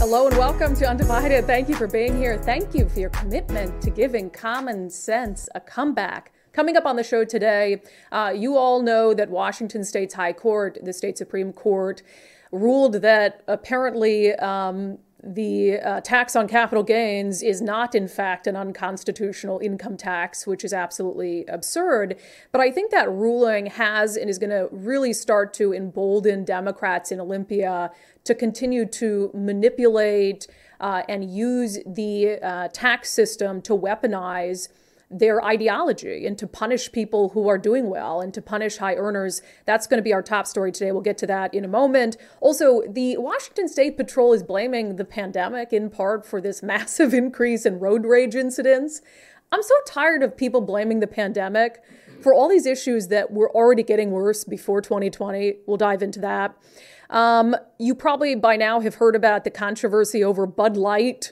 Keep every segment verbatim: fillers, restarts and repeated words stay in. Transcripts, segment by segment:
Hello and welcome to Undivided. Thank you for being here. Thank you for your commitment to giving common sense a comeback. Coming up on the show today, uh, you all know that Washington State's High Court, the state Supreme Court, ruled that apparently um, the uh, tax on capital gains is not, in fact, an unconstitutional income tax, which is absolutely absurd. But I think that ruling has and is going to really start to embolden Democrats in Olympia to continue to manipulate uh, and use the uh, tax system to weaponize their ideology and to punish people who are doing well and to punish high earners. That's going to be our top story today. We'll get to that in a moment. Also, the Washington State Patrol is blaming the pandemic in part for this massive increase in road rage incidents. I'm so tired of people blaming the pandemic for all these issues that were already getting worse before twenty twenty. We'll dive into that. Um, you probably by now have heard about the controversy over Bud Light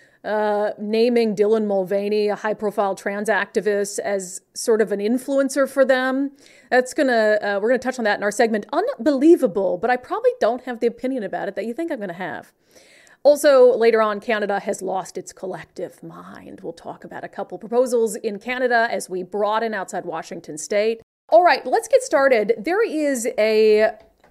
Uh, naming Dylan Mulvaney, a high-profile trans activist, as sort of an influencer for them. That's gonna, uh, we're gonna touch on that in our segment. Unbelievable, but I probably don't have the opinion about it that you think I'm gonna have. Also, later on, Canada has lost its collective mind. We'll talk about a couple proposals in Canada as we broaden outside Washington State. All right, let's get started. There is a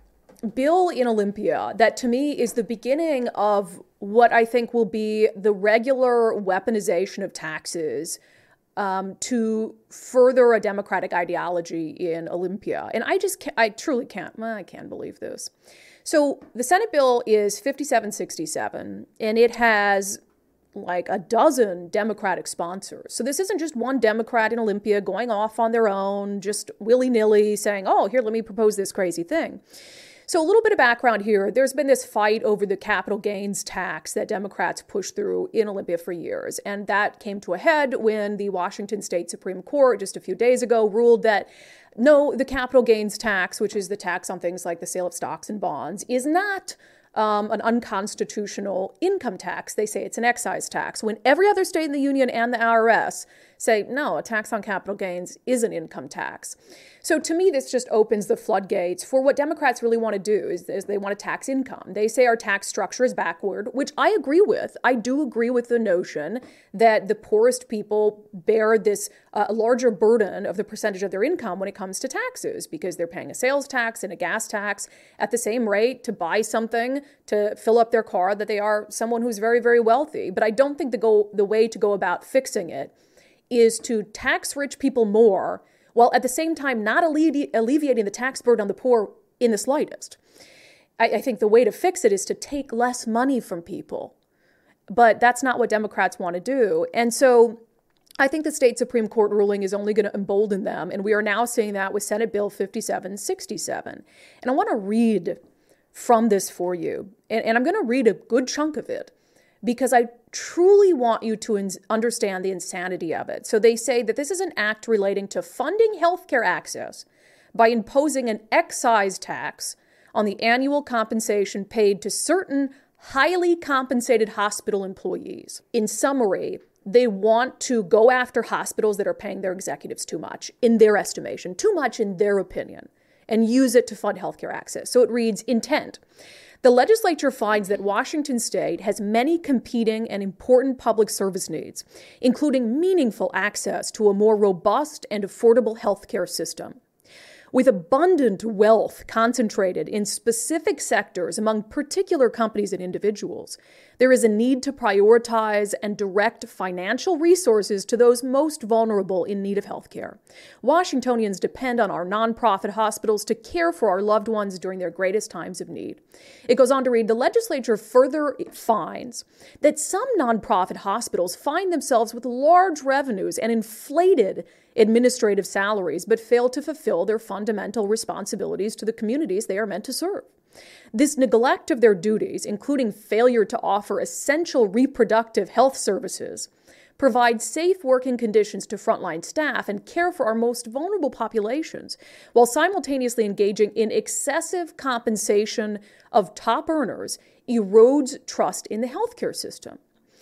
bill in Olympia that to me is the beginning of what I think will be the regular weaponization of taxes um, to further a democratic ideology in Olympia. And I just, can't, I truly can't, well, I can't believe this. So the Senate bill is fifty-seven sixty-seven, and it has like a dozen Democratic sponsors. So this isn't just one Democrat in Olympia going off on their own, just willy-nilly saying, oh, here, let me propose this crazy thing. So a little bit of background here. There's been this fight over the capital gains tax that Democrats pushed through in Olympia for years. And that came to a head when the Washington State Supreme Court just a few days ago ruled that no, the capital gains tax, which is the tax on things like the sale of stocks and bonds, is not um, an unconstitutional income tax. They say it's an excise tax, when every other state in the union and the I R S say, no, a tax on capital gains is an income tax. So to me, this just opens the floodgates for what Democrats really want to do is, is they want to tax income. They say our tax structure is backward, which I agree with. I do agree with the notion that the poorest people bear this uh, larger burden of the percentage of their income when it comes to taxes, because they're paying a sales tax and a gas tax at the same rate to buy something, to fill up their car, that they are someone who's very, very wealthy. But I don't think the go the way to go about fixing it is to tax rich people more, while at the same time not allevi- alleviating the tax burden on the poor in the slightest. I, I think the way to fix it is to take less money from people. But that's not what Democrats want to do. And so I think the state Supreme Court ruling is only going to embolden them. And we are now seeing that with Senate Bill fifty-seven sixty-seven. And I want to read from this for you. And, and I'm going to read a good chunk of it, because I truly want you to in- understand the insanity of it. So they say that this is an act relating to funding healthcare access by imposing an excise tax on the annual compensation paid to certain highly compensated hospital employees. In summary, they want to go after hospitals that are paying their executives too much, in their estimation, too much in their opinion, and use it to fund healthcare access. So it reads, intent. The legislature finds that Washington State has many competing and important public service needs, including meaningful access to a more robust and affordable healthcare system. With abundant wealth concentrated in specific sectors among particular companies and individuals, there is a need to prioritize and direct financial resources to those most vulnerable in need of health care. Washingtonians depend on our nonprofit hospitals to care for our loved ones during their greatest times of need. It goes on to read, the legislature further finds that some nonprofit hospitals find themselves with large revenues and inflated administrative salaries, but fail to fulfill their fundamental responsibilities to the communities they are meant to serve. This neglect of their duties, including failure to offer essential reproductive health services, provide safe working conditions to frontline staff and care for our most vulnerable populations, while simultaneously engaging in excessive compensation of top earners, erodes trust in the healthcare system.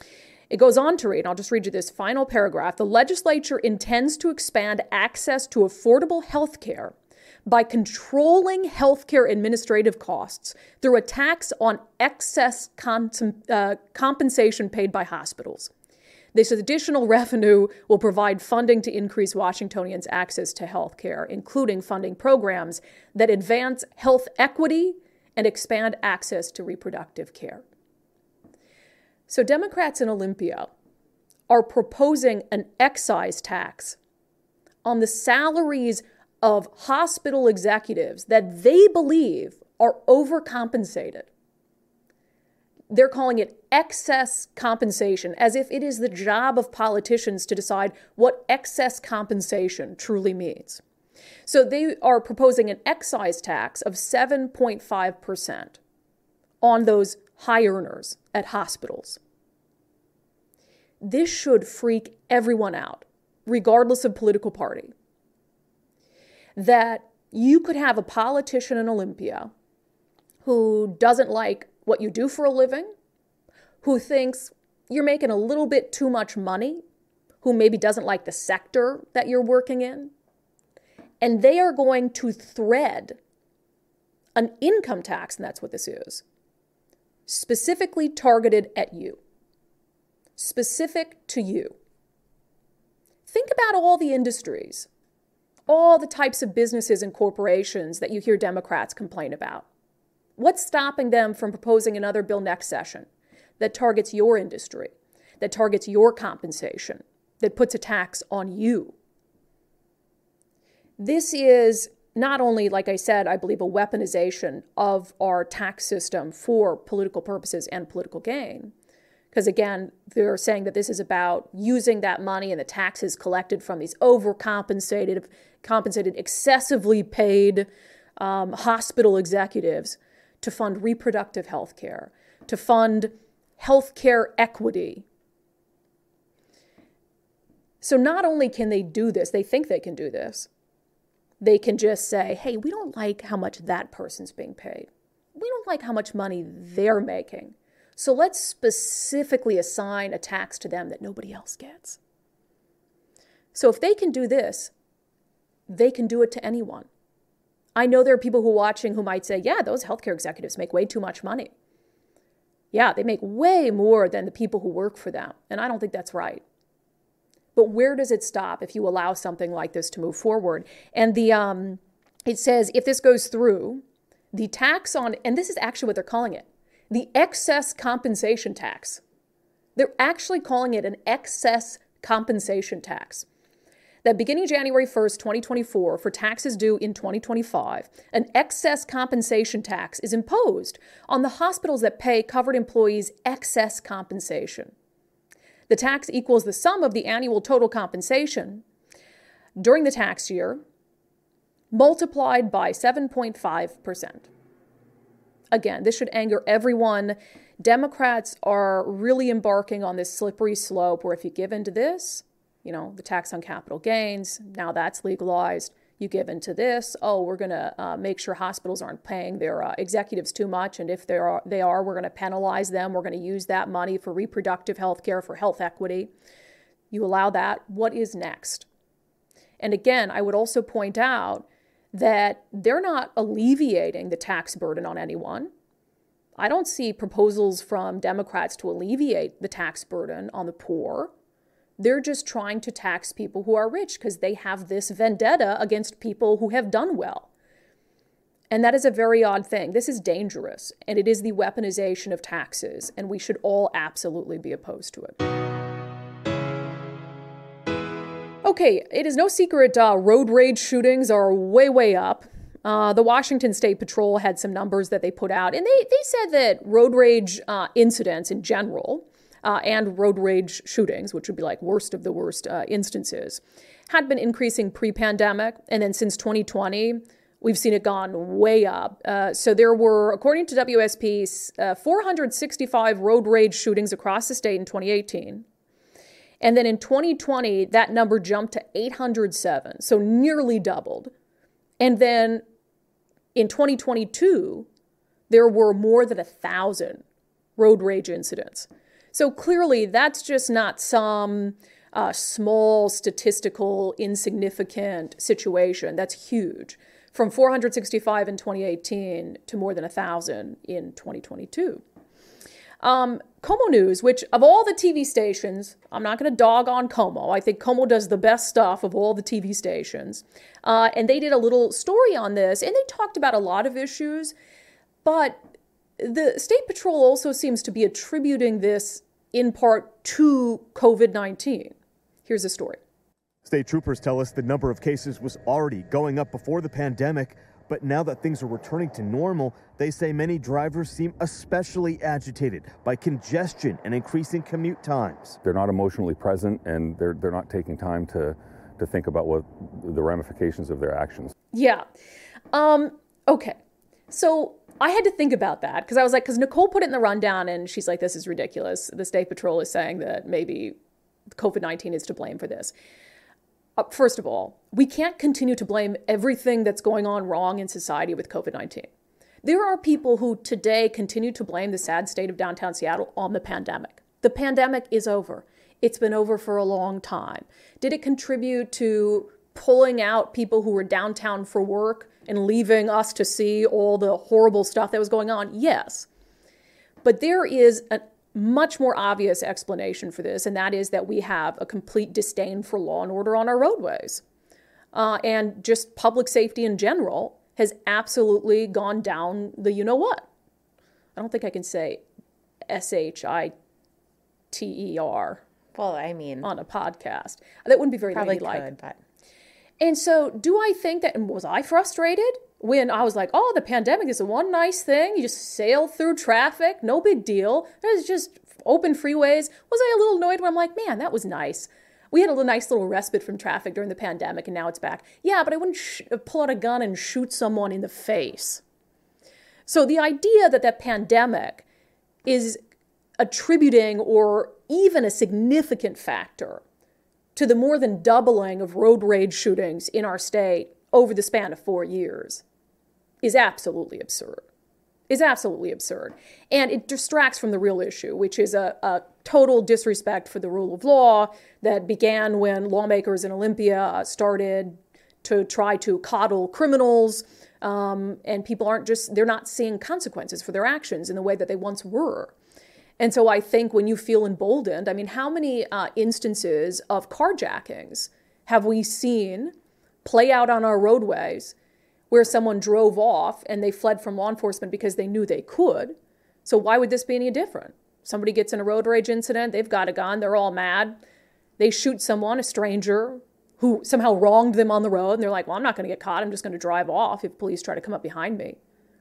It goes on to read, and I'll just read you this final paragraph. The legislature intends to expand access to affordable health care by controlling healthcare administrative costs through a tax on excess con- uh, compensation paid by hospitals. This additional revenue will provide funding to increase Washingtonians' access to health care, including funding programs that advance health equity and expand access to reproductive care. So Democrats in Olympia are proposing an excise tax on the salaries of hospital executives that they believe are overcompensated. They're calling it excess compensation, as if it is the job of politicians to decide what excess compensation truly means. So they are proposing an excise tax of seven point five percent on those high earners at hospitals. This should freak everyone out, regardless of political party. That you could have a politician in Olympia who doesn't like what you do for a living, who thinks you're making a little bit too much money, who maybe doesn't like the sector that you're working in, and they are going to thread an income tax, and that's what this is, specifically targeted at you, specific to you. Think about all the industries, all the types of businesses and corporations that you hear Democrats complain about. What's stopping them from proposing another bill next session that targets your industry, that targets your compensation, that puts a tax on you? This is not only, like I said, I believe, a weaponization of our tax system for political purposes and political gain. Because again, they're saying that this is about using that money and the taxes collected from these overcompensated, compensated, excessively paid um, hospital executives to fund reproductive health care, to fund health care equity. So not only can they do this, they think they can do this. They can just say, hey, we don't like how much that person's being paid. We don't like how much money they're making. So let's specifically assign a tax to them that nobody else gets. So if they can do this, they can do it to anyone. I know there are people who are watching who might say, yeah, those healthcare executives make way too much money. Yeah, they make way more than the people who work for them. And I don't think that's right. But where does it stop if you allow something like this to move forward? And the um, it says if this goes through, the tax on, and this is actually what they're calling it, the excess compensation tax. They're actually calling it an excess compensation tax. That beginning January first, twenty twenty-four, for taxes due in twenty twenty-five, an excess compensation tax is imposed on the hospitals that pay covered employees excess compensation. The tax equals the sum of the annual total compensation during the tax year, multiplied by seven point five percent. Again, this should anger everyone. Democrats are really embarking on this slippery slope where if you give into this, you know, the tax on capital gains, now that's legalized. You give into this, oh, we're going to uh, make sure hospitals aren't paying their uh, executives too much. And if they are, they are, we're going to penalize them. We're going to use that money for reproductive health care, for health equity. You allow that. What is next? And again, I would also point out that they're not alleviating the tax burden on anyone. I don't see proposals from Democrats to alleviate the tax burden on the poor. They're just trying to tax people who are rich because they have this vendetta against people who have done well. And that is a very odd thing. This is dangerous, and it is the weaponization of taxes, and we should all absolutely be opposed to it. Okay, it is no secret uh, road rage shootings are way, way up. Uh, the Washington State Patrol had some numbers that they put out, and they, they said that road rage uh, incidents in general uh, and road rage shootings, which would be like worst of the worst uh, instances, had been increasing pre-pandemic. And then since twenty twenty, we've seen it gone way up. Uh, so there were, according to W S P, uh, four hundred sixty-five road rage shootings across the state in twenty eighteen. And then in twenty twenty, that number jumped to eight hundred seven, so nearly doubled. And then in twenty twenty-two, there were more than one thousand road rage incidents. So clearly, that's just not some uh, small, statistical, insignificant situation. That's huge. from four hundred sixty-five in twenty eighteen to more than one thousand in twenty twenty-two. Um, KOMO News, which of all the T V stations, I'm not going to dog on KOMO. I think KOMO does the best stuff of all the T V stations. Uh, and they did a little story on this, and they talked about a lot of issues. But the State Patrol also seems to be attributing this in part to COVID nineteen. Here's the story. State troopers tell us the number of cases was already going up before the pandemic. But now that things are returning to normal, they say many drivers seem especially agitated by congestion and increasing commute times. They're not emotionally present, and they're they're not taking time to to think about what the ramifications of their actions. Yeah. Um, okay. So I had to think about that because I was like, because Nicole put it in the rundown and she's like, this is ridiculous. The State Patrol is saying that maybe COVID nineteen is to blame for this. Uh, first of all, we can't continue to blame everything that's going on wrong in society with COVID nineteen. There are people who today continue to blame the sad state of downtown Seattle on the pandemic. The pandemic is over. It's been over for a long time. Did it contribute to pulling out people who were downtown for work and leaving us to see all the horrible stuff that was going on? Yes. But there is a much more obvious explanation for this, and that is that we have a complete disdain for law and order on our roadways. Uh, and just public safety in general has absolutely gone down the you-know-what. I don't think I can say S H I T E R Well, I mean, on a podcast. That wouldn't be very probably ladylike. could, but... And so do I think that, and was I frustrated when I was like, oh, the pandemic is the one nice thing. You just sail through traffic, no big deal. There's just open freeways. Was I a little annoyed when I'm like, man, that was nice. We had a little, nice little respite from traffic during the pandemic, and now it's back. Yeah, but I wouldn't sh- pull out a gun and shoot someone in the face. So the idea that that pandemic is attributing or even a significant factor to the more than doubling of road rage shootings in our state over the span of four years is absolutely absurd. Is absolutely absurd. And it distracts from the real issue, which is a, a total disrespect for the rule of law that began when lawmakers in Olympia started to try to coddle criminals, um, and people aren't just, they're not seeing consequences for their actions in the way that they once were. And so I think when you feel emboldened, I mean, how many uh, instances of carjackings have we seen play out on our roadways where someone drove off and they fled from law enforcement because they knew they could? So why would this be any different? Somebody gets in a road rage incident, they've got a gun, they're all mad. They shoot someone, a stranger, who somehow wronged them on the road, and they're like, well, I'm not going to get caught. I'm just going to drive off if police try to come up behind me.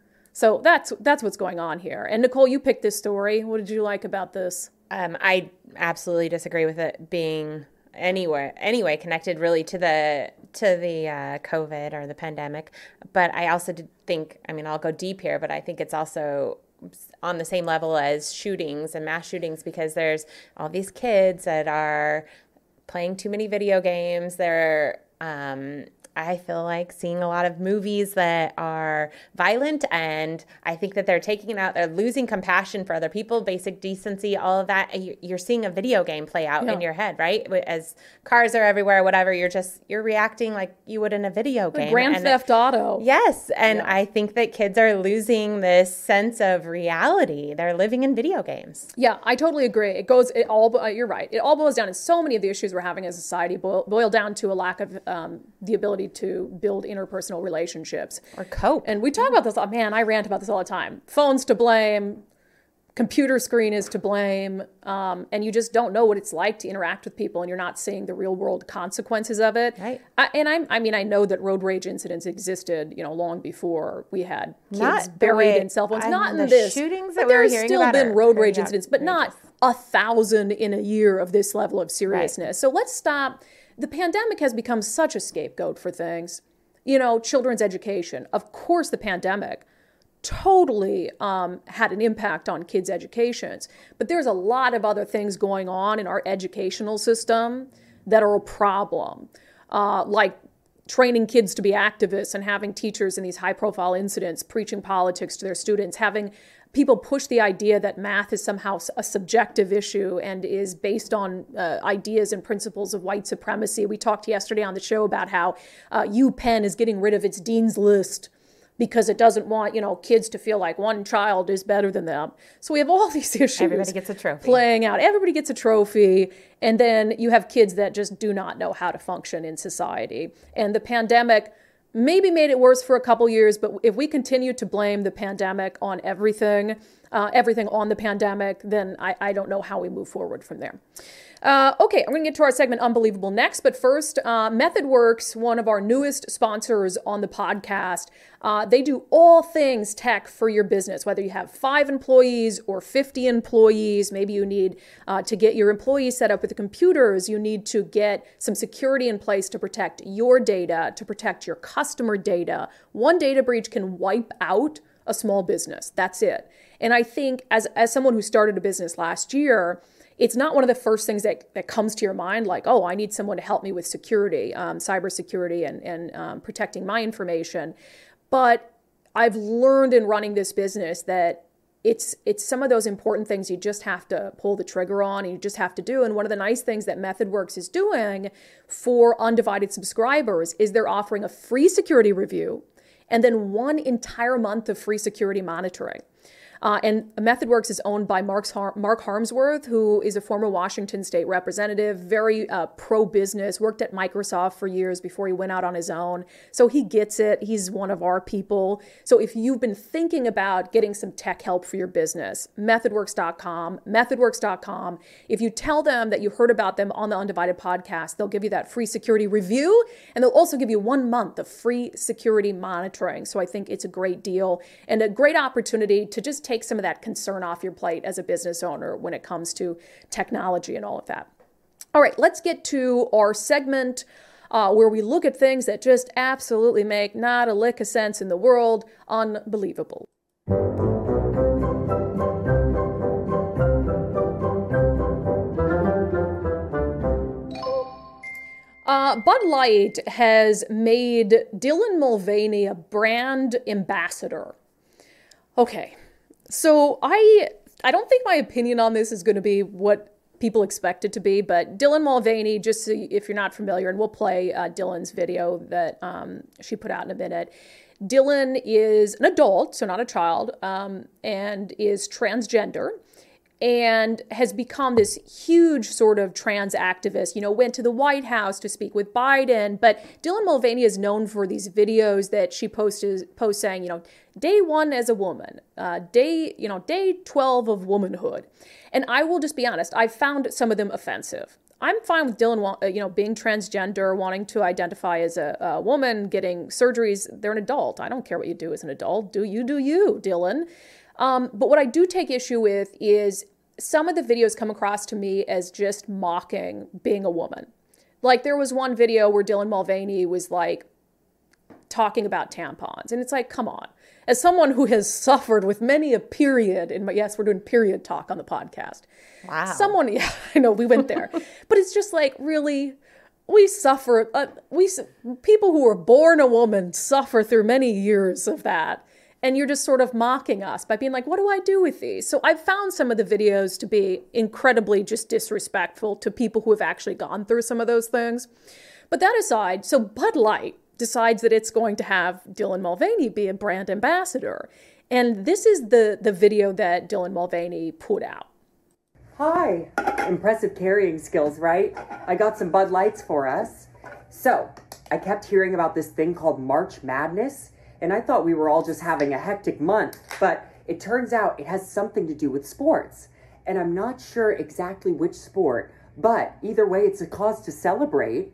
So that's that's what's going on here. And Nicole, you picked this story. What did you like about this? Um, I absolutely disagree with it being anywhere anyway connected really to the to the uh, COVID or the pandemic. But I also did think, I mean, I'll go deep here, but I think it's also on the same level as shootings and mass shootings, because there's all these kids that are playing too many video games. They're um, I feel like seeing a lot of movies that are violent, and I think that they're taking it out. They're losing compassion for other people, basic decency, all of that. You're seeing a video game play out yeah. in your head, right? As cars are everywhere, whatever, you're just, you're reacting like you would in a video game. Grand and Theft Auto. Yes. And yeah. I think that kids are losing this sense of reality. They're living in video games. Yeah, I totally agree. It goes, it all, uh, you're right. It all boils down to so many of the issues we're having as a society boil, boil down to a lack of um, the ability to build interpersonal relationships. Or cope. And we talk about this, oh, man, I rant about this all the time. Phone's to blame, computer screen is to blame, um, and you just don't know what it's like to interact with people, and you're not seeing the real world consequences of it. Right. I, and I, I mean, I know that road rage incidents existed, you know, long before we had kids not buried way, in cell phones. I not mean, in the this. shootings but that we're there's hearing still about been road rage outrageous. incidents, but not a thousand in a year of this level of seriousness. Right. So let's stop. The pandemic has become such a scapegoat for things. You know, children's education. Of course, the pandemic totally um, had an impact on kids' educations. But there's a lot of other things going on in our educational system that are a problem, uh, like training kids to be activists and having teachers in these high-profile incidents preaching politics to their students, having people push the idea that math is somehow a subjective issue and is based on uh, ideas and principles of white supremacy. We talked yesterday on the show about how uh, UPenn is getting rid of its dean's list because it doesn't want, you know, kids to feel like one child is better than them. So we have all these issues. Everybody gets a trophy. Playing out. Everybody gets a trophy. And then you have kids that just do not know how to function in society. And the pandemic maybe made it worse for a couple years, but if we continue to blame the pandemic on everything, uh, everything on the pandemic, then I, I don't know how we move forward from there. Uh, okay, I'm going to get to our segment Unbelievable next, but first, uh, MethodWorks, one of our newest sponsors on the podcast, uh, they do all things tech for your business, whether you have five employees or fifty employees. Maybe you need uh, to get your employees set up with the computers. You need to get some security in place to protect your data, to protect your customer data. One data breach can wipe out a small business. That's it. And I think as, as someone who started a business last year, it's not one of the first things that, that comes to your mind, like, oh, I need someone to help me with security, um, cybersecurity and, and um, protecting my information. But I've learned in running this business that it's it's some of those important things you just have to pull the trigger on and you just have to do. And one of the nice things that MethodWorks is doing for Undivided subscribers is they're offering a free security review and then one entire month of free security monitoring. Uh, and MethodWorks is owned by Mark's Har- Mark Harmsworth, who is a former Washington state representative, very uh, pro-business, worked at Microsoft for years before he went out on his own. So he gets it. He's one of our people. So if you've been thinking about getting some tech help for your business, methodworks dot com, methodworks dot com. If you tell them that you heard about them on the Undivided podcast, they'll give you that free security review, and they'll also give you one month of free security monitoring. So I think it's a great deal and a great opportunity to just take some of that concern off your plate as a business owner when it comes to technology and all of that. All right, let's get to our segment uh, where we look at things that just absolutely make not a lick of sense in the world unbelievable. Uh, Bud Light has made Dylan Mulvaney a brand ambassador. Okay. So I I don't think my opinion on this is going to be what people expect it to be, but Dylan Mulvaney, just so if you're not familiar, and we'll play uh, Dylan's video that um, she put out in a minute. Dylan is an adult, so not a child, um, and is transgender and has become this huge sort of trans activist, you know, went to the White House to speak with Biden. But Dylan Mulvaney is known for these videos that she posted, posts saying, you know, day one as a woman, uh, day, you know, day twelve of womanhood. And I will just be honest, I found some of them offensive. I'm fine with Dylan, you know, being transgender, wanting to identify as a, a woman, getting surgeries. They're an adult. I don't care what you do as an adult. Do you, do you, Dylan? Um, but what I do take issue with is some of the videos come across to me as just mocking being a woman. Like there was one video where Dylan Mulvaney was like talking about tampons. And it's like, come on. As someone who has suffered with many a period, in my, yes, we're doing period talk on the podcast. Wow. Someone, yeah, I know, we went there. But it's just like, really, we suffer, uh, we people who were born a woman suffer through many years of that. And you're just sort of mocking us by being like, what do I do with these? So I've found some of the videos to be incredibly just disrespectful to people who have actually gone through some of those things. But that aside, so Bud Light decides that it's going to have Dylan Mulvaney be a brand ambassador. And this is the, the video that Dylan Mulvaney put out. Hi, impressive carrying skills, right? I got some Bud Lights for us. So, I kept hearing about this thing called March Madness, and I thought we were all just having a hectic month, but it turns out it has something to do with sports. And I'm not sure exactly which sport, but either way, it's a cause to celebrate.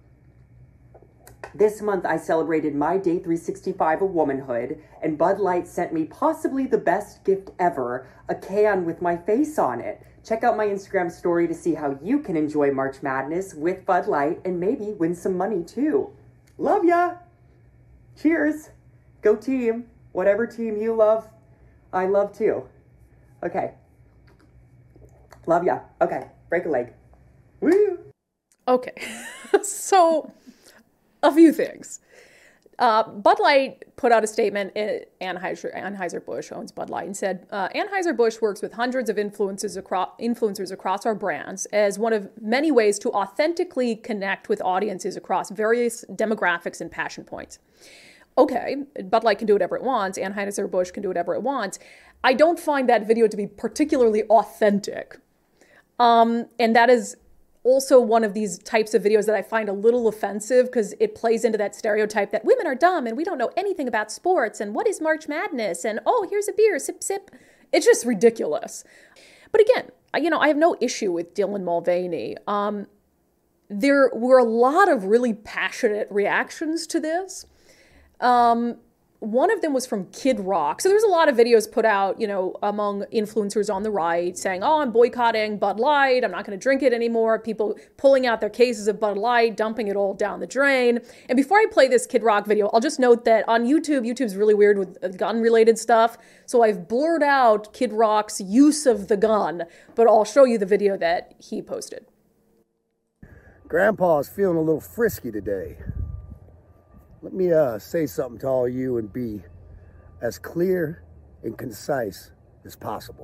This month, I celebrated my day three sixty-five of womanhood, and Bud Light sent me possibly the best gift ever, a can with my face on it. Check out my Instagram story to see how you can enjoy March Madness with Bud Light and maybe win some money too. Love ya! Cheers! Go team! Whatever team you love, I love too. Okay. Love ya. Okay, break a leg. Woo! Okay, so a few things. Uh, Bud Light put out a statement. Anheuser, Anheuser-Busch owns Bud Light and said, uh, Anheuser-Busch works with hundreds of influencers across, influencers across our brands as one of many ways to authentically connect with audiences across various demographics and passion points. Okay, Bud Light can do whatever it wants. Anheuser-Busch can do whatever it wants. I don't find that video to be particularly authentic. Um, and that is also one of these types of videos that I find a little offensive because it plays into that stereotype that women are dumb and we don't know anything about sports and what is March Madness and, oh, here's a beer, sip, sip. It's just ridiculous. But again, you know, I have no issue with Dylan Mulvaney. Um, there were a lot of really passionate reactions to this. Um, One of them was from Kid Rock. So there's a lot of videos put out, you know, among influencers on the right saying, oh, I'm boycotting Bud Light. I'm not going to drink it anymore. People pulling out their cases of Bud Light, dumping it all down the drain. And before I play this Kid Rock video, I'll just note that on YouTube, YouTube's really weird with gun-related stuff. So I've blurred out Kid Rock's use of the gun, but I'll show you the video that he posted. Grandpa's feeling a little frisky today. Let me uh, say something to all you and be as clear and concise as possible.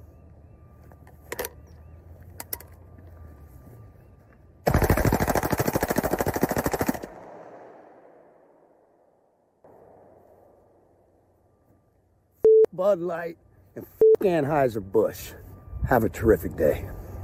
Bud Light and Anheuser-Busch. Have a terrific day.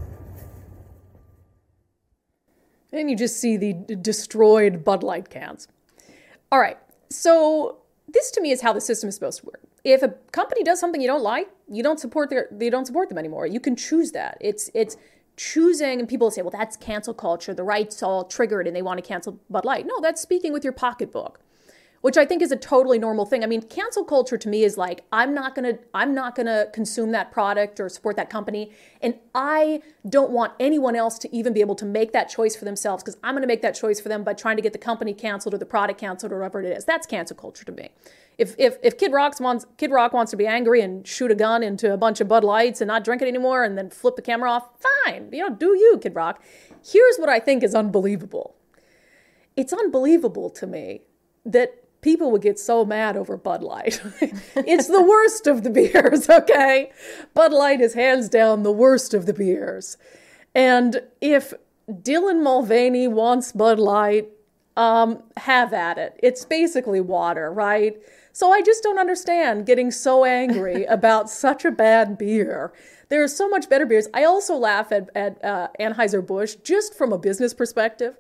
And you just see the d- destroyed Bud Light cans. All right, so this to me is how the system is supposed to work. If a company does something you don't like, you don't support their, you don't support them anymore. You can choose that. It's it's choosing, and people say, well, that's cancel culture. The right's all triggered and they want to cancel Bud Light. No, that's speaking with your pocketbook, which I think is a totally normal thing. I mean, cancel culture to me is like, I'm not gonna, I'm not gonna consume that product or support that company, and I don't want anyone else to even be able to make that choice for themselves because I'm gonna make that choice for them by trying to get the company canceled or the product canceled or whatever it is. That's cancel culture to me. If if if Kid Rock wants Kid Rock wants to be angry and shoot a gun into a bunch of Bud Lights and not drink it anymore and then flip the camera off, fine, you know, do you, Kid Rock. Here's what I think is unbelievable. It's unbelievable to me that people would get so mad over Bud Light. It's the worst of the beers, okay? Bud Light is hands down the worst of the beers. And if Dylan Mulvaney wants Bud Light, um, have at it. It's basically water, right? So I just don't understand getting so angry about such a bad beer. There are so much better beers. I also laugh at, at uh, Anheuser-Busch just from a business perspective.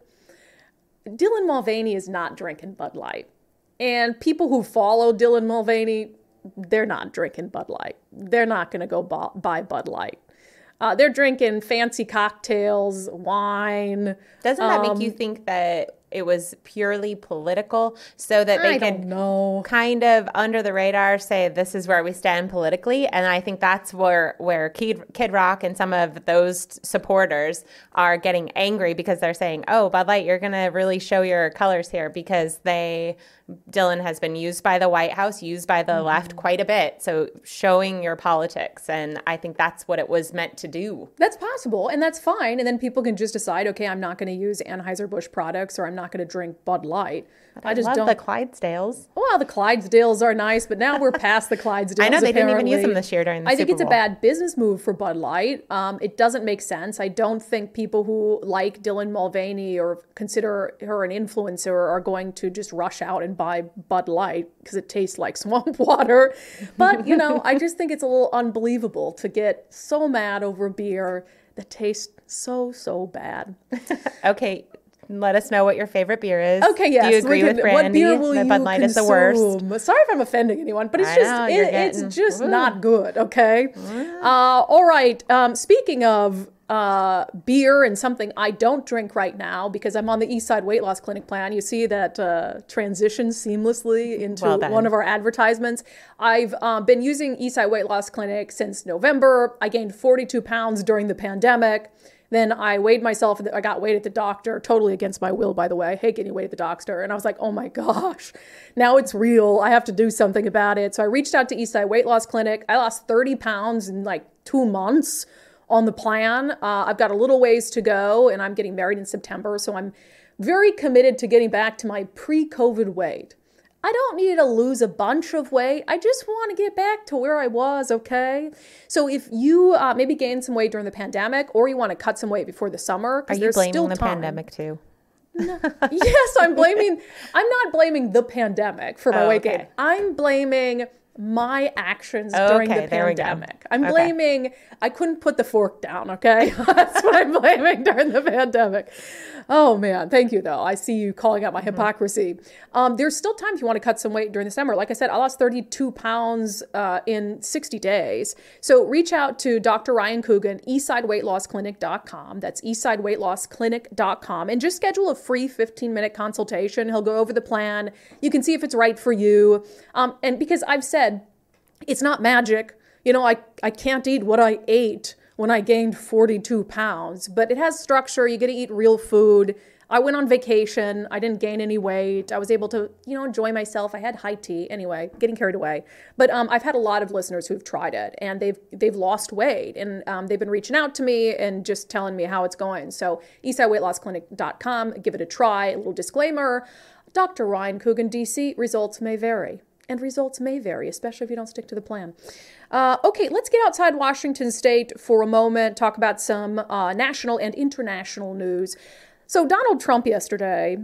Dylan Mulvaney is not drinking Bud Light. And people who follow Dylan Mulvaney, they're not drinking Bud Light. They're not going to go buy Bud Light. Uh, they're drinking fancy cocktails, wine. Doesn't that um, make you think that it was purely political so that they I could don't know. kind of under the radar say this is where we stand politically? And I think that's where where Kid, Kid Rock and some of those supporters are getting angry because they're saying, oh, Bud Light, you're going to really show your colors here because they Dylan has been used by the White House, used by the mm-hmm. left quite a bit. So showing your politics. And I think that's what it was meant to do. That's possible. And that's fine. And then people can just decide, okay, I'm not going to use Anheuser-Busch products or I'm not going to drink Bud Light. I, I just love don't. the Clydesdales. Well, the Clydesdales are nice, but now we're past the Clydesdales. I know they apparently. didn't even use them this year during the I Super think it's Bowl. a bad business move for Bud Light. Um, it doesn't make sense. I don't think people who like Dylan Mulvaney or consider her an influencer are going to just rush out and buy Bud Light because it tastes like swamp water. But, you know, I just think it's a little unbelievable to get so mad over beer that tastes so, so bad. Okay. Let us know what your favorite beer is. Okay, yes. Do you agree can, with Brandy what beer will that you Bud Light consume? is the worst? Sorry if I'm offending anyone, but it's I just know, it, getting, it's just ooh. not good, okay? Uh, all right. Um, speaking of uh, beer and something I don't drink right now because I'm on the Eastside Weight Loss Clinic plan. You see that uh, transition seamlessly into well one of our advertisements. I've uh, been using Eastside Weight Loss Clinic since November. I gained forty-two pounds during the pandemic. Then I weighed myself. I got weighed at the doctor, totally against my will, by the way. I hate getting weighed at the doctor. And I was like, oh my gosh, now it's real. I have to do something about it. So I reached out to Eastside Weight Loss Clinic. I lost thirty pounds in like two months on the plan. Uh, I've got a little ways to go, and I'm getting married in September. So I'm very committed to getting back to my pre-COVID weight. I don't need to lose a bunch of weight. I just want to get back to where I was, okay? So if you uh, maybe gained some weight during the pandemic, or you want to cut some weight before the summer, are you there's blaming still the time. pandemic too? No. Yes, I'm blaming, I'm not blaming the pandemic for my Oh, weight okay. gain. I'm blaming my actions Oh, during okay, the there we go. pandemic. I'm Okay. blaming, I couldn't put the fork down, okay? That's what I'm blaming during the pandemic. Oh man, thank you though. I see you calling out my hypocrisy. Um, there's still time if you want to cut some weight during the summer. Like I said, I lost thirty-two pounds uh, in sixty days. So reach out to Doctor Ryan Coogan, eastside weight loss clinic dot com. That's eastside weight loss clinic dot com. And just schedule a free fifteen minute consultation. He'll go over the plan. You can see if it's right for you. Um, and because I've said, it's not magic. You know, I, I can't eat what I ate when I gained forty-two pounds, but it has structure. You get to eat real food. I went on vacation. I didn't gain any weight. I was able to, you know, enjoy myself. I had high tea. Anyway, getting carried away. But um, I've had a lot of listeners who've tried it, and they've they've lost weight, and um, they've been reaching out to me and just telling me how it's going. So eastside weight loss clinic dot com, give it a try. A little disclaimer, Doctor Ryan Coogan, D C, results may vary. And results may vary, especially if you don't stick to the plan. Uh, okay, let's get outside Washington State for a moment, talk about some uh, national and international news. So Donald Trump yesterday,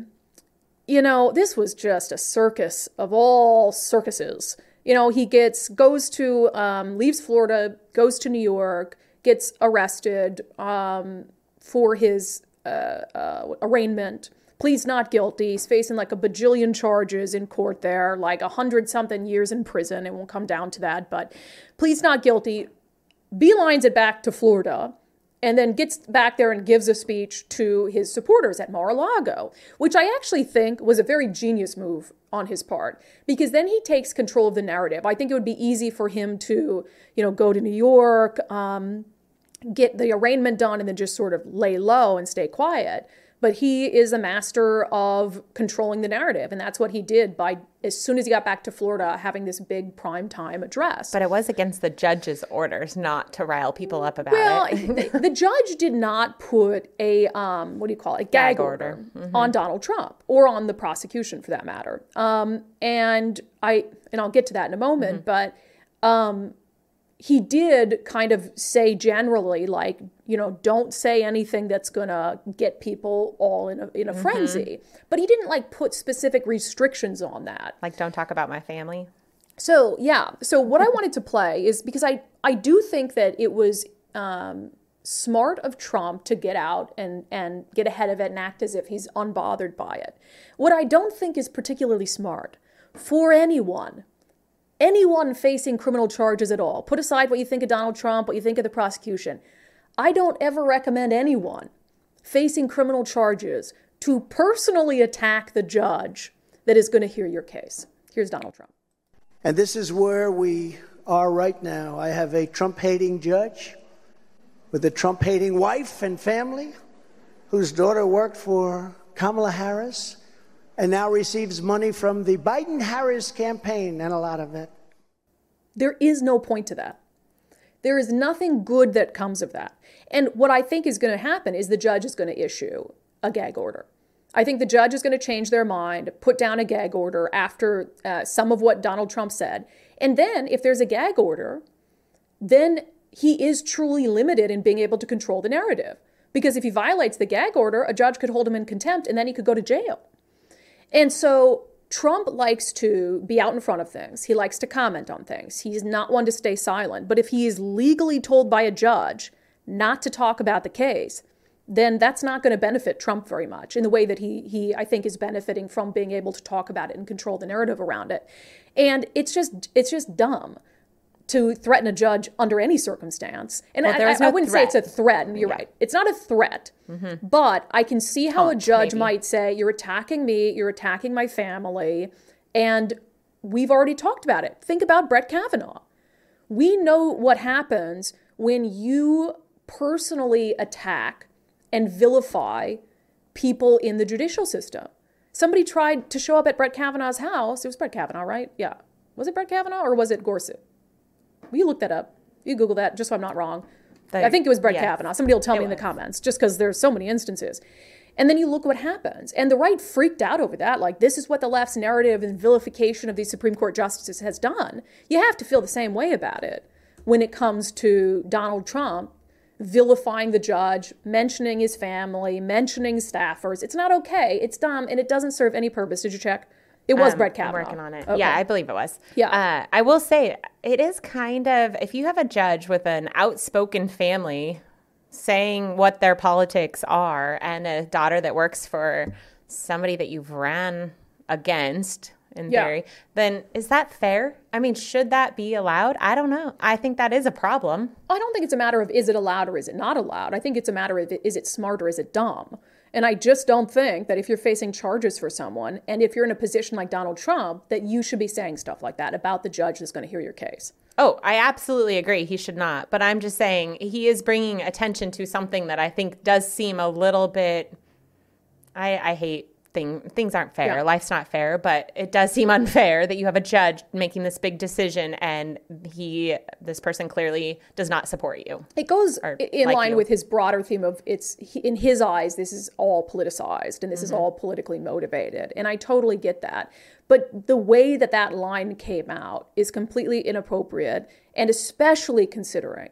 you know, this was just a circus of all circuses. You know, he gets, goes to, um, leaves Florida, goes to New York, gets arrested um, for his uh, uh, arraignment. Pleads not guilty. He's facing like a bajillion charges in court there, like a hundred something years in prison. It won't come down to that, but pleads not guilty, beelines it back to Florida, and then gets back there and gives a speech to his supporters at Mar-a-Lago, which I actually think was a very genius move on his part, because then he takes control of the narrative. I think it would be easy for him to, you know, go to New York, um, get the arraignment done, and then just sort of lay low and stay quiet. But he is a master of controlling the narrative. And that's what he did by, as soon as he got back to Florida, having this big primetime address. But it was against the judge's orders not to rile people up about well, it. the, the judge did not put a, um, what do you call it, a gag, Gag order, order. Mm-hmm. on Donald Trump or on the prosecution for that matter. Um, and I, and I'll get to that in a moment, mm-hmm. but um, he did kind of say generally, like, you know, don't say anything that's going to get people all in a, in a mm-hmm. frenzy. But he didn't like put specific restrictions on that. Like, don't talk about my family. So, yeah. So what I wanted to play is because I, I do think that it was um, smart of Trump to get out and, and get ahead of it and act as if he's unbothered by it. What I don't think is particularly smart for anyone Anyone facing criminal charges at all, put aside what you think of Donald Trump, what you think of the prosecution. I don't ever recommend anyone facing criminal charges to personally attack the judge that is going to hear your case. Here's Donald Trump. And this is where we are right now. I have a Trump-hating judge with a Trump-hating wife and family whose daughter worked for Kamala Harris and now receives money from the Biden-Harris campaign, and a lot of it. There is no point to that. There is nothing good that comes of that. And what I think is going to happen is the judge is going to issue a gag order. I think the judge is going to change their mind, put down a gag order after uh, some of what Donald Trump said. And then if there's a gag order, then he is truly limited in being able to control the narrative. Because if he violates the gag order, a judge could hold him in contempt and then he could go to jail. And so Trump likes to be out in front of things. He likes to comment on things. He's not one to stay silent. But if he is legally told by a judge not to talk about the case, then that's not going to benefit Trump very much in the way that he, he I think, is benefiting from being able to talk about it and control the narrative around it. And it's just it's just dumb to threaten a judge under any circumstance. And well, I, no I wouldn't threat. say it's a threat, and you're yeah. right. It's not a threat, mm-hmm. but I can see how Taunt, a judge maybe. might say, you're attacking me, you're attacking my family, and we've already talked about it. Think about Brett Kavanaugh. We know what happens when you personally attack and vilify people in the judicial system. Somebody tried to show up at Brett Kavanaugh's house. It was Brett Kavanaugh, right? Yeah. Was it Brett Kavanaugh or was it Gorsuch? Will you look that up? You Google that, just so I'm not wrong. They, I think it was Brett yeah, Kavanaugh. Somebody will tell me was. in the comments, just because there's so many instances. And then you look what happens. And the right freaked out over that. Like, this is what the left's narrative and vilification of these Supreme Court justices has done. You have to feel the same way about it when it comes to Donald Trump vilifying the judge, mentioning his family, mentioning staffers. It's not okay. It's dumb, and it doesn't serve any purpose. Did you check? It was um, Brett Kavanaugh. I'm working on it. Okay. Yeah, I believe it was. Yeah. Uh, I will say, it is kind of, if you have a judge with an outspoken family saying what their politics are and a daughter that works for somebody that you've ran against, in Yeah. theory, then is that fair? I mean, should that be allowed? I don't know. I think that is a problem. I don't think it's a matter of is it allowed or is it not allowed. I think it's a matter of is it smart or is it dumb. And I just don't think that if you're facing charges for someone and if you're in a position like Donald Trump, that you should be saying stuff like that about the judge that's going to hear your case. Oh, I absolutely agree. He should not. But I'm just saying he is bringing attention to something that I think does seem a little bit, I, I hate thing, things aren't fair. Yeah. Life's not fair, but it does seem unfair that you have a judge making this big decision and he, this person clearly does not support you. It goes Or in like line you. with his broader theme of it's, he, in his eyes, this is all politicized and this is all politically motivated. And I totally get that. But the way that that line came out is completely inappropriate, and especially considering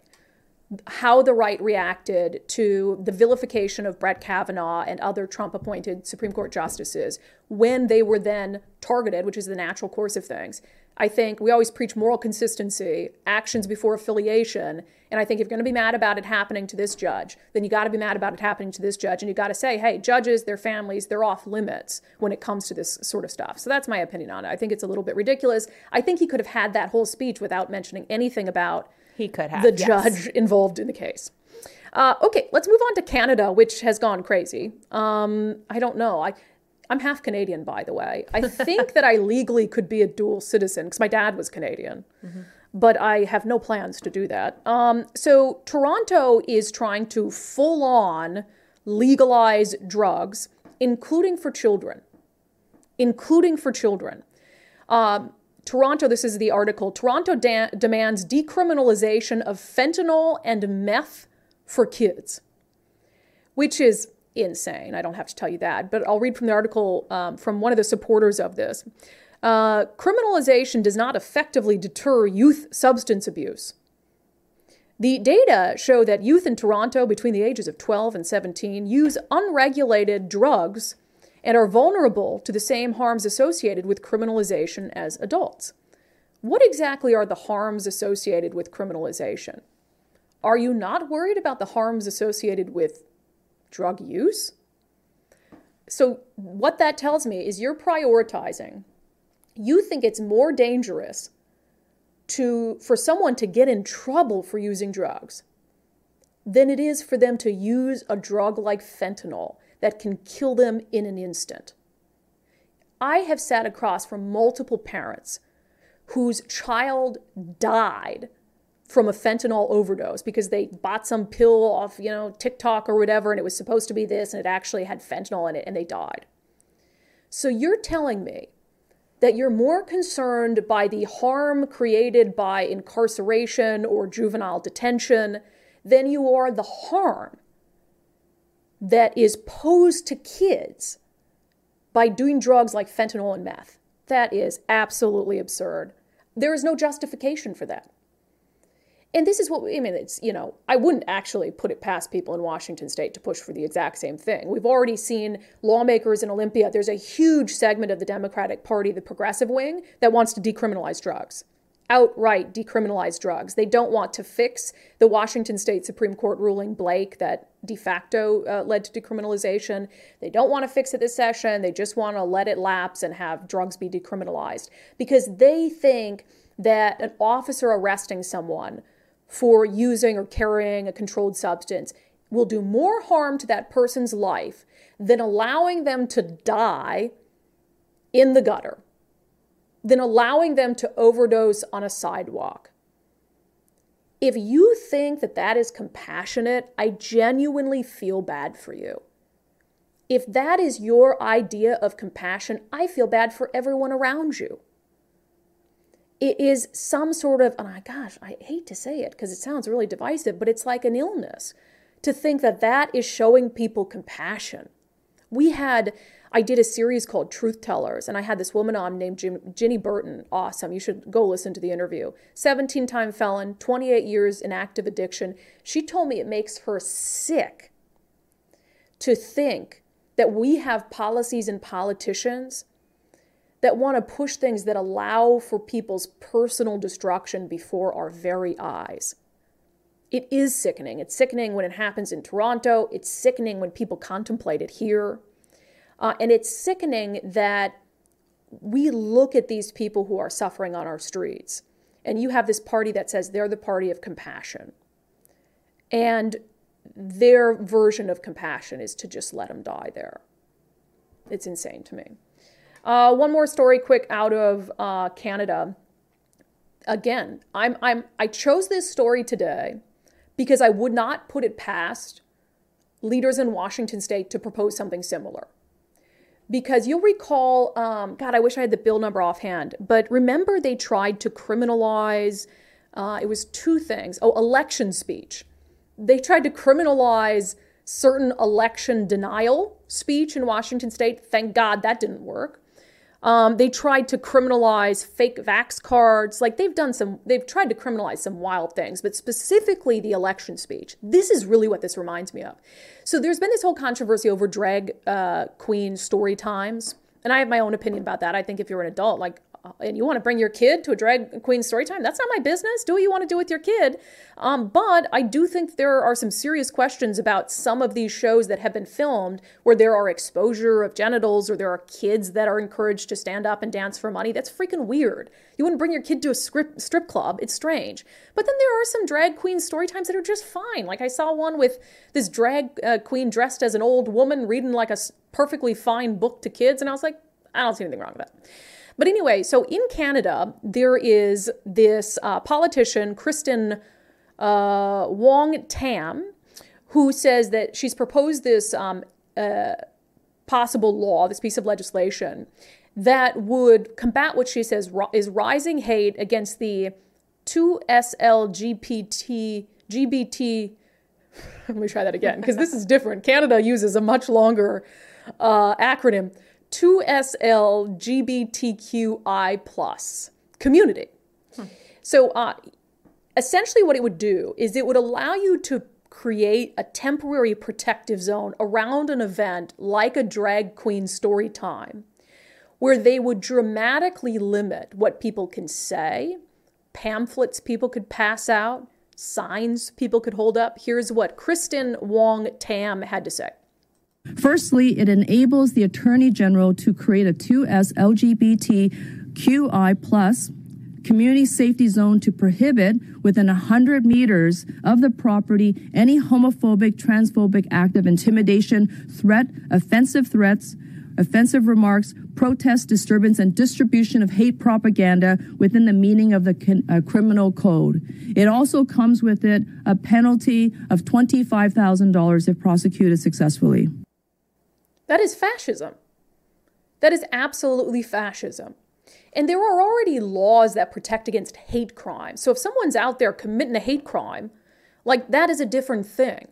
how the right reacted to the vilification of Brett Kavanaugh and other Trump-appointed Supreme Court justices when they were then targeted, which is the natural course of things. I think we always preach moral consistency, actions before affiliation, and I think if you're going to be mad about it happening to this judge, then you got to be mad about it happening to this judge, and you got to say, hey, judges, their families, they're off limits when it comes to this sort of stuff. So that's my opinion on it. I think it's a little bit ridiculous. I think he could have had that whole speech without mentioning anything about He could have the yes. judge involved in the case. Uh, okay, let's move on to Canada, which has gone crazy. Um, I don't know. I, I'm half Canadian, by the way. I think that I legally could be a dual citizen because my dad was Canadian, mm-hmm. but I have no plans to do that. Um, so Toronto is trying to full-on legalize drugs, including for children, including for children. Um, Toronto, this is the article, Toronto da- demands decriminalization of fentanyl and meth for kids, which is insane. I don't have to tell you that, but I'll read from the article um, from one of the supporters of this. Uh, criminalization does not effectively deter youth substance abuse. The data show that youth in Toronto between the ages of twelve and seventeen use unregulated drugs and are vulnerable to the same harms associated with criminalization as adults. What exactly are the harms associated with criminalization? Are you not worried about the harms associated with drug use? So what that tells me is you're prioritizing. You think it's more dangerous to for someone to get in trouble for using drugs than it is for them to use a drug like fentanyl that can kill them in an instant. I have sat across from multiple parents whose child died from a fentanyl overdose because they bought some pill off, you know, TikTok or whatever, and it was supposed to be this, and it actually had fentanyl in it, and they died. So you're telling me that you're more concerned by the harm created by incarceration or juvenile detention than you are the harm that is posed to kids by doing drugs like fentanyl and meth. That is absolutely absurd. There is no justification for that. And this is what, I mean, it's, you know, I wouldn't actually put it past people in Washington state to push for the exact same thing. We've already seen lawmakers in Olympia. There's a huge segment of the Democratic Party, the progressive wing, that wants to decriminalize drugs. Outright decriminalize drugs. They don't want to fix the Washington State Supreme Court ruling Blake that de facto uh, led to decriminalization. They don't want to fix it this session. They just want to let it lapse and have drugs be decriminalized because they think that an officer arresting someone for using or carrying a controlled substance will do more harm to that person's life than allowing them to die in the gutter, than allowing them to overdose on a sidewalk. If you think that that is compassionate, I genuinely feel bad for you. If that is your idea of compassion, I feel bad for everyone around you. It is some sort of, oh my gosh, I hate to say it because it sounds really divisive, but it's like an illness to think that that is showing people compassion. We had, I did a series called Truth Tellers, and I had this woman on named Jim, Ginny Burton. Awesome. You should go listen to the interview. seventeen-time felon, twenty-eight years in active addiction. She told me it makes her sick to think that we have policies and politicians that want to push things that allow for people's personal destruction before our very eyes. It is sickening. It's sickening when it happens in Toronto. It's sickening when people contemplate it here. Uh, and it's sickening that we look at these people who are suffering on our streets, and you have this party that says they're the party of compassion. And their version of compassion is to just let them die there. It's insane to me. Uh, one more story quick out of uh, Canada. Again, I'm, I'm, I chose this story today because I would not put it past leaders in Washington state to propose something similar. Because you'll recall, um, God, I wish I had the bill number offhand, but remember they tried to criminalize, uh, it was two things. Oh, election speech. They tried to criminalize certain election denial speech in Washington state. Thank God that didn't work. Um, they tried to criminalize fake vax cards. Like they've done some, they've tried to criminalize some wild things, but specifically the election speech. This is really what this reminds me of. So there's been this whole controversy over drag uh, queen story times. And I have my own opinion about that. I think if you're an adult, like, and you want to bring your kid to a drag queen story time, that's not my business. Do what you want to do with your kid. Um, but I do think there are some serious questions about some of these shows that have been filmed where there are exposure of genitals or there are kids that are encouraged to stand up and dance for money. That's freaking weird. You wouldn't bring your kid to a strip, strip club. It's strange. But then there are some drag queen story times that are just fine. Like I saw one with this drag uh, queen dressed as an old woman reading like a perfectly fine book to kids. And I was like, I don't see anything wrong with that. But anyway, so in Canada, there is this uh, politician, Kristen uh, Wong Tam, who says that she's proposed this um, uh, possible law, this piece of legislation, that would combat what she says is rising hate against the two S L G B T, G B T, let me try that again, because this is different. Canada uses a much longer uh, acronym. two S L G B T Q I plus community. Hmm. So uh, essentially what it would do is it would allow you to create a temporary protective zone around an event like a drag queen story time, where they would dramatically limit what people can say, pamphlets people could pass out, signs people could hold up. Here's what Kristen Wong Tam had to say. Firstly, it enables the Attorney General to create a two S L G B T Q I plus community safety zone to prohibit within one hundred meters of the property any homophobic, transphobic act of intimidation, threat, offensive threats, offensive remarks, protest, disturbance, and distribution of hate propaganda within the meaning of the con- uh, criminal code. It also comes with it a penalty of twenty-five thousand dollars if prosecuted successfully. That is fascism. That is absolutely fascism. And there are already laws that protect against hate crime. So if someone's out there committing a hate crime, like that is a different thing.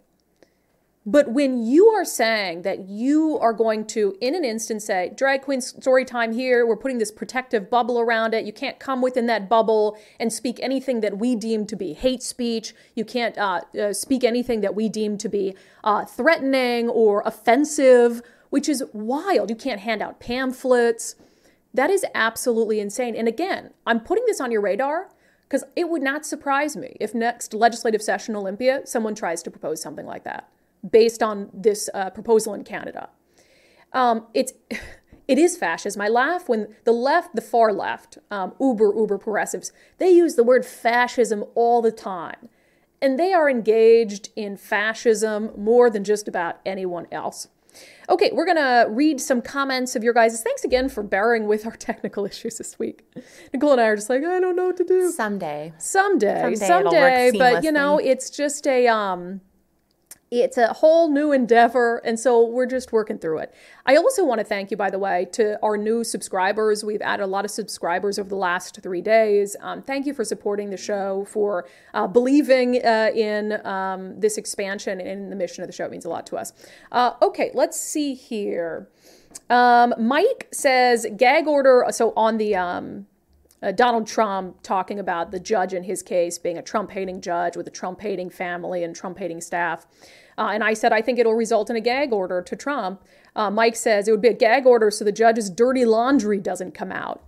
But when you are saying that you are going to, in an instant, say, drag queen story time here, we're putting this protective bubble around it. You can't come within that bubble and speak anything that we deem to be hate speech. You can't uh, uh, speak anything that we deem to be uh, threatening or offensive, which is wild. You can't hand out pamphlets. That is absolutely insane. And again, I'm putting this on your radar because it would not surprise me if next legislative session Olympia, someone tries to propose something like that based on this uh, proposal in Canada. Um, it's, it is fascism. I laugh when the left, the far left, um, uber, uber progressives, they use the word fascism all the time. And they are engaged in fascism more than just about anyone else. Okay, we're going to read some comments of your guys. Thanks again for bearing with our technical issues this week. Nicole and I are just like, I don't know what to do. Someday. Someday. Someday. someday but, you know, it's just a, um, it's a whole new endeavor, and so we're just working through it. I also want to thank you, by the way, to our new subscribers. We've added a lot of subscribers over the last three days. Um, thank you for supporting the show, for uh, believing uh, in um, this expansion and in the mission of the show. It means a lot to us. Uh, okay, let's see here. Um, Mike says, gag order, so on the... Um, Uh, Donald Trump talking about the judge in his case being a Trump-hating judge with a Trump-hating family and Trump-hating staff. Uh, and I said, I think it'll result in a gag order to Trump. Uh, Mike says it would be a gag order so the judge's dirty laundry doesn't come out.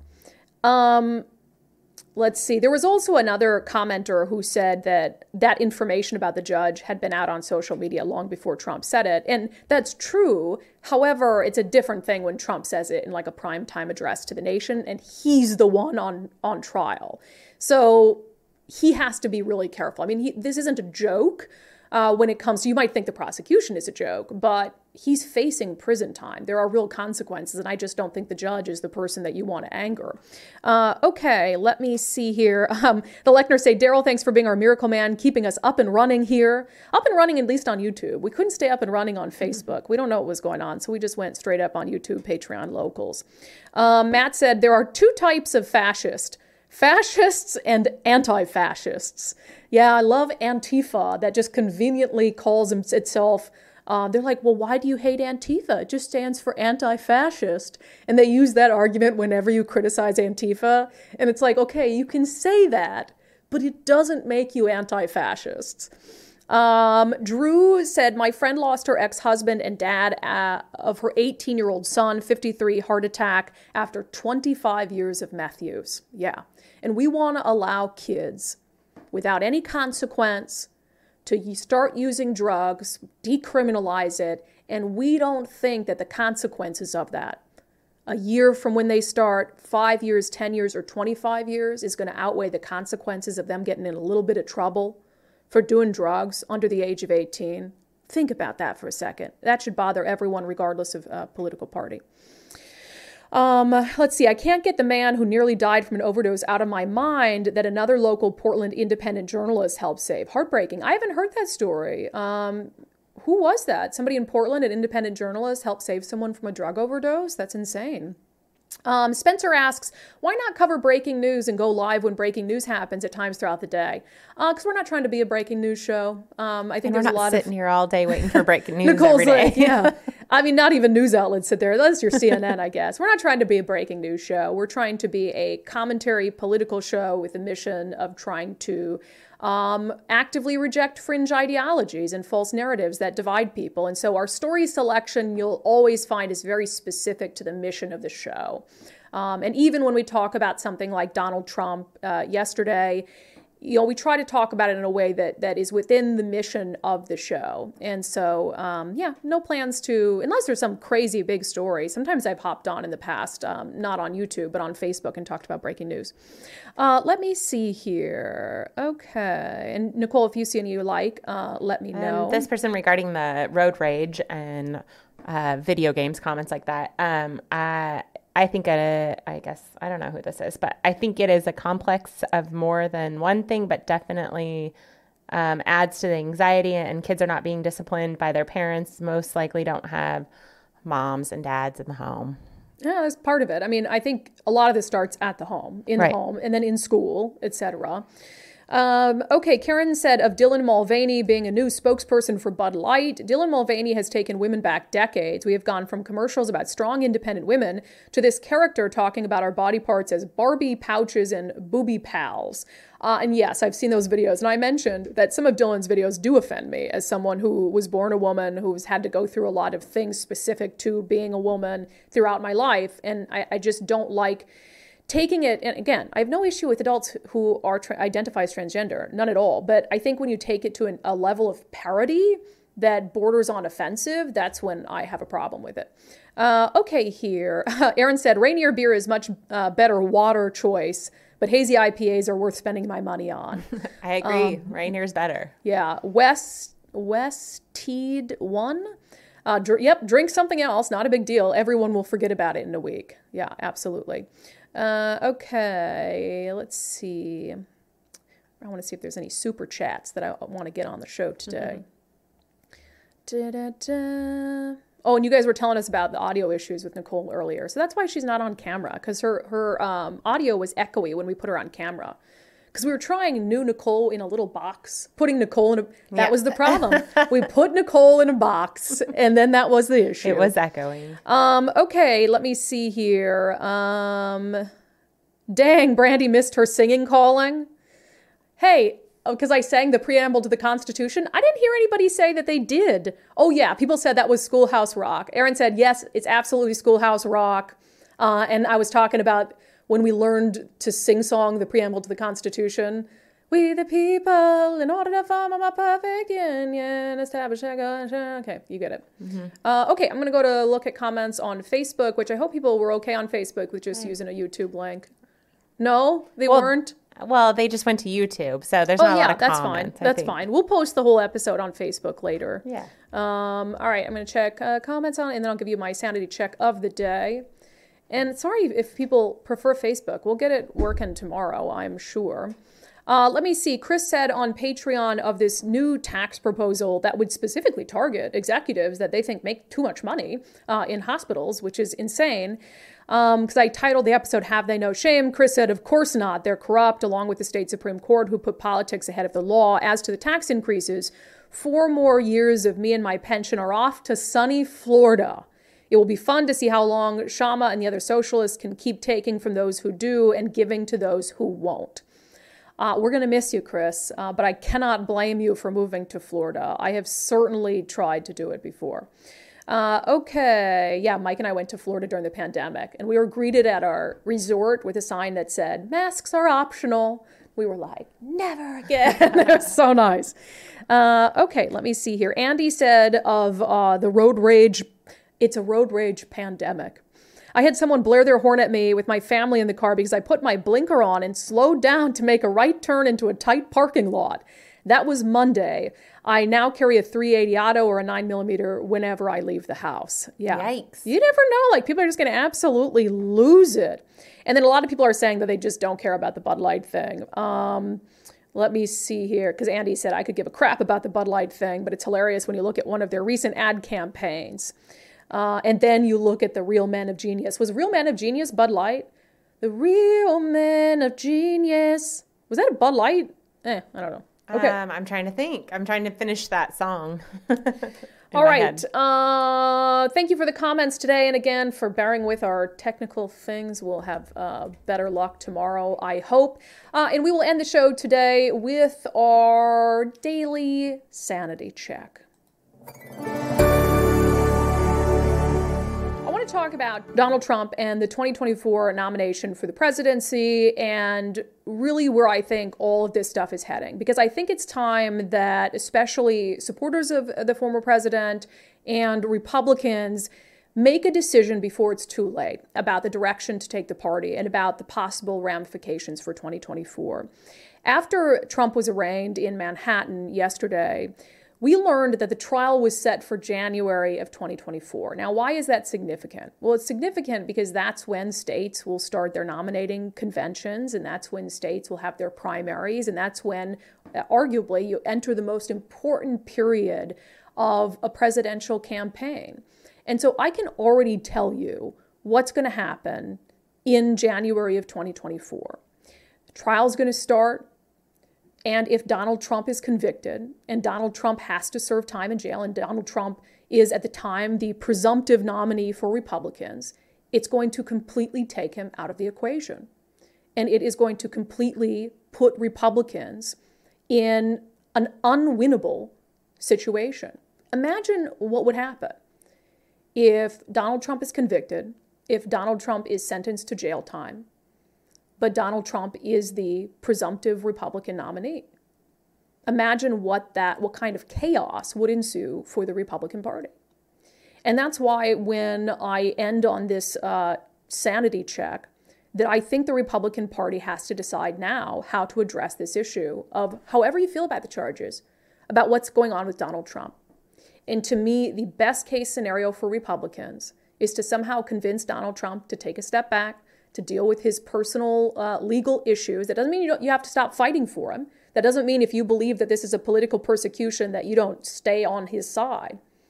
Um, let's see. There was also another commenter who said that that information about the judge had been out on social media long before Trump said it. And that's true. However, it's a different thing when Trump says it in like a primetime address to the nation, and he's the one on, on trial. So he has to be really careful. I mean, he, this isn't a joke. Uh, when it comes to, you might think the prosecution is a joke, but he's facing prison time. There are real consequences, and I just don't think the judge is the person that you want to anger. Uh, okay, let me see here. Um, the Lechner say, Daryl, thanks for being our miracle man, keeping us up and running here. Up and running, at least on YouTube. We couldn't stay up and running on Facebook. We don't know what was going on, so we just went straight up on YouTube, Patreon, locals. Um, Matt said, there are two types of fascist. Fascists and anti-fascists. Yeah, I love Antifa. That just conveniently calls itself, uh, they're like, well, why do you hate Antifa? It just stands for anti-fascist. And they use that argument whenever you criticize Antifa. And it's like, okay, you can say that, but it doesn't make you anti-fascists. Um, Drew said, my friend lost her ex-husband and dad uh, of her eighteen-year-old son, fifty-three, heart attack after twenty-five years of meth use. Yeah. And we want to allow kids, without any consequence, to start using drugs, decriminalize it, and we don't think that the consequences of that, a year from when they start, five years, ten years, or twenty-five years, is going to outweigh the consequences of them getting in a little bit of trouble for doing drugs under the age of eighteen. Think about that for a second. That should bother everyone, regardless of uh, political party. Um, let's see. I can't get the man who nearly died from an overdose out of my mind that another local Portland independent journalist helped save. Heartbreaking. I haven't heard that story. Um, who was that? Somebody in Portland, an independent journalist, helped save someone from a drug overdose? That's insane. Um, Spencer asks, why not cover breaking news and go live when breaking news happens at times throughout the day? Because uh, we're not trying to be a breaking news show. Um, I think and there's we're a lot lot of sitting of here all day waiting for breaking news Nicole's every day. Like, yeah. I mean, not even news outlets sit there. That's your C N N, I guess. We're not trying to be a breaking news show. We're trying to be a commentary political show with the mission of trying to Um, actively reject fringe ideologies and false narratives that divide people. And so our story selection, you'll always find, is very specific to the mission of the show. Um, and even when we talk about something like Donald Trump uh, yesterday, you know, we try to talk about it in a way that that is within the mission of the show. And so, um, yeah, no plans to, unless there's some crazy big story. Sometimes I've hopped on in the past, um, not on YouTube, but on Facebook and talked about breaking news. Uh, let me see here. Okay. And Nicole, if you see any you like, uh, let me know. Um, this person regarding the road rage and uh, video games, comments like that. Um, I, I think, it, I guess, I don't know who this is, but I think it is a complex of more than one thing, but definitely um, adds to the anxiety, and kids are not being disciplined by their parents, most likely don't have moms and dads in the home. Yeah, that's part of it. I mean, I think a lot of this starts at the home, in right. the home, and then in school, et cetera. Um, okay, Karen said of Dylan Mulvaney being a new spokesperson for Bud Light. Dylan Mulvaney has taken women back decades. We have gone from commercials about strong, independent women to this character talking about our body parts as Barbie pouches and booby pals. Uh, and yes, I've seen those videos. And I mentioned that some of Dylan's videos do offend me as someone who was born a woman, who's had to go through a lot of things specific to being a woman throughout my life. And I, I just don't like taking it, and again, I have no issue with adults who are tra- identify as transgender, none at all. But I think when you take it to an, a level of parody that borders on offensive, that's when I have a problem with it. Uh, okay, here. Aaron said, Rainier beer is much uh, better water choice, but hazy I P As are worth spending my money on. I agree. Um, Rainier's better. Yeah. West, West Teed one. Uh, dr- yep, drink something else. Not a big deal. Everyone will forget about it in a week. Yeah, absolutely. Uh, okay, let's see. I want to see if there's any super chats that I want to get on the show today. Da-da-da. Oh, and you guys were telling us about the audio issues with Nicole earlier. So that's why she's not on camera, because her, her um, audio was echoey when we put her on camera. Because we were trying new Nicole in a little box, putting Nicole in a, that yeah. was the problem. We put Nicole in a box, and then that was the issue. It was echoing. Um, okay, let me see here. Um, dang, Brandy missed her singing calling. Hey, because I sang the preamble to the Constitution, I didn't hear anybody say that they did. Oh yeah, people said that was Schoolhouse Rock. Aaron said, yes, it's absolutely Schoolhouse Rock. Uh, and I was talking about when we learned to sing-song the preamble to the Constitution. We the people, in order to form a more perfect union, establish a... Okay, you get it. Mm-hmm. Uh, okay, I'm going to go to look at comments on Facebook, which I hope people were okay on Facebook with just right. using a YouTube link. No, they well, weren't? Well, they just went to YouTube, so there's oh, not a yeah, lot of that's comments. Fine. That's fine. We'll post the whole episode on Facebook later. Yeah. Um, all right, I'm going to check uh, comments on it, and then I'll give you my sanity check of the day. And sorry if people prefer Facebook. We'll get it working tomorrow, I'm sure. Uh, let me see. Chris said on Patreon of this new tax proposal that would specifically target executives that they think make too much money uh, in hospitals, which is insane. Because um, I titled the episode, Have They No Shame? Chris said, of course not. They're corrupt, along with the state Supreme Court, who put politics ahead of the law. As to the tax increases, four more years of me and my pension are off to sunny Florida. It will be fun to see how long Shama and the other socialists can keep taking from those who do and giving to those who won't. Uh, we're going to miss you, Chris, uh, but I cannot blame you for moving to Florida. I have certainly tried to do it before. Uh, okay, yeah, Mike and I went to Florida during the pandemic, and we were greeted at our resort with a sign that said, masks are optional. We were like, never again. It was so nice. Uh, okay, let me see here. Andy said of uh, the road rage, it's a road rage pandemic. I had someone blare their horn at me with my family in the car because I put my blinker on and slowed down to make a right turn into a tight parking lot. That was Monday. I now carry a three eighty auto or a nine millimeter whenever I leave the house. Yeah. Yikes. You never know. Like, people are just going to absolutely lose it. And then a lot of people are saying that they just don't care about the Bud Light thing. Um, let me see here, because Andy said I could give a crap about the Bud Light thing, but it's hilarious when you look at one of their recent ad campaigns. Uh, and then you look at the Real Men of Genius. Was Real Men of Genius Bud Light? The Real Men of Genius. Was that a Bud Light? Eh, I don't know. Okay. Um, I'm trying to think. I'm trying to finish that song. All right. Uh, thank you for the comments today. And again, for bearing with our technical things. We'll have uh, better luck tomorrow, I hope. Uh, and we will end the show today with our daily sanity check. Talk about Donald Trump and the twenty twenty-four nomination for the presidency and really where I think all of this stuff is heading. Because I think it's time that especially supporters of the former president and Republicans make a decision before it's too late about the direction to take the party and about the possible ramifications for twenty twenty-four. After Trump was arraigned in Manhattan yesterday, we learned that the trial was set for January of twenty twenty-four. Now, why is that significant? Well, it's significant because that's when states will start their nominating conventions, and that's when states will have their primaries, and that's when, uh, arguably, you enter the most important period of a presidential campaign. And so I can already tell you what's going to happen in January of twenty twenty-four. The trial's going to start. And if Donald Trump is convicted and Donald Trump has to serve time in jail and Donald Trump is at the time the presumptive nominee for Republicans, it's going to completely take him out of the equation. And it is going to completely put Republicans in an unwinnable situation. Imagine what would happen if Donald Trump is convicted, if Donald Trump is sentenced to jail time, but Donald Trump is the presumptive Republican nominee. Imagine what that, what kind of chaos would ensue for the Republican Party. And that's why when I end on this uh, sanity check, that I think the Republican Party has to decide now how to address this issue of however you feel about the charges, about what's going on with Donald Trump. And to me, the best case scenario for Republicans is to somehow convince Donald Trump to take a step back, to deal with his personal uh, legal issues. That doesn't mean you, don't, you have to stop fighting for him. That doesn't mean if you believe that this is a political persecution that you don't stay on his side.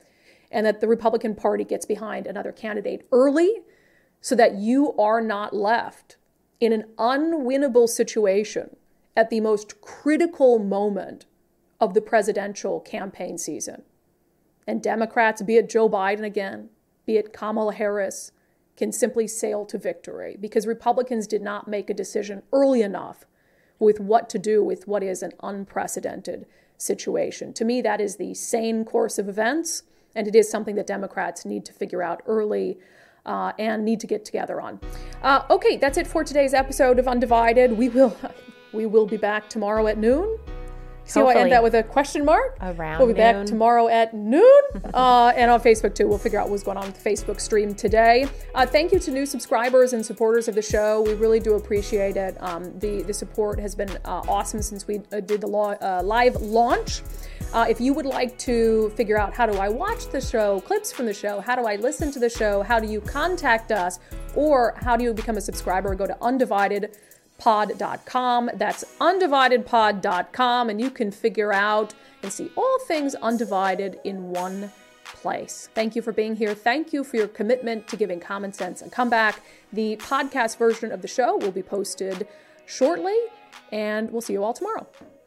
and that the Republican Party gets behind another candidate early so that you are not left in an unwinnable situation at the most critical moment of the presidential campaign season. And Democrats, be it Joe Biden again, be it Kamala Harris, can simply sail to victory because Republicans did not make a decision early enough with what to do with what is an unprecedented situation. To me, that is the sane course of events, and it is something that Democrats need to figure out early uh, and need to get together on. Uh, okay, that's it for today's episode of Undivided. We will, we will be back tomorrow at noon. See how I end that with a question mark? Around We'll be noon. back tomorrow at noon. uh, and on Facebook, too. We'll figure out what's going on with the Facebook stream today. Uh, thank you to new subscribers and supporters of the show. We really do appreciate it. Um, the, the support has been uh, awesome since we uh, did the lo- uh, live launch. Uh, if you would like to figure out how do I watch the show, clips from the show, how do I listen to the show, how do you contact us, or how do you become a subscriber, go to undivided pod dot com. That's undivided pod dot com, and you can figure out and see all things Undivided in one place. Thank you for being here. Thank you for your commitment to giving common sense a comeback. The podcast version of the show will be posted shortly, and we'll see you all tomorrow.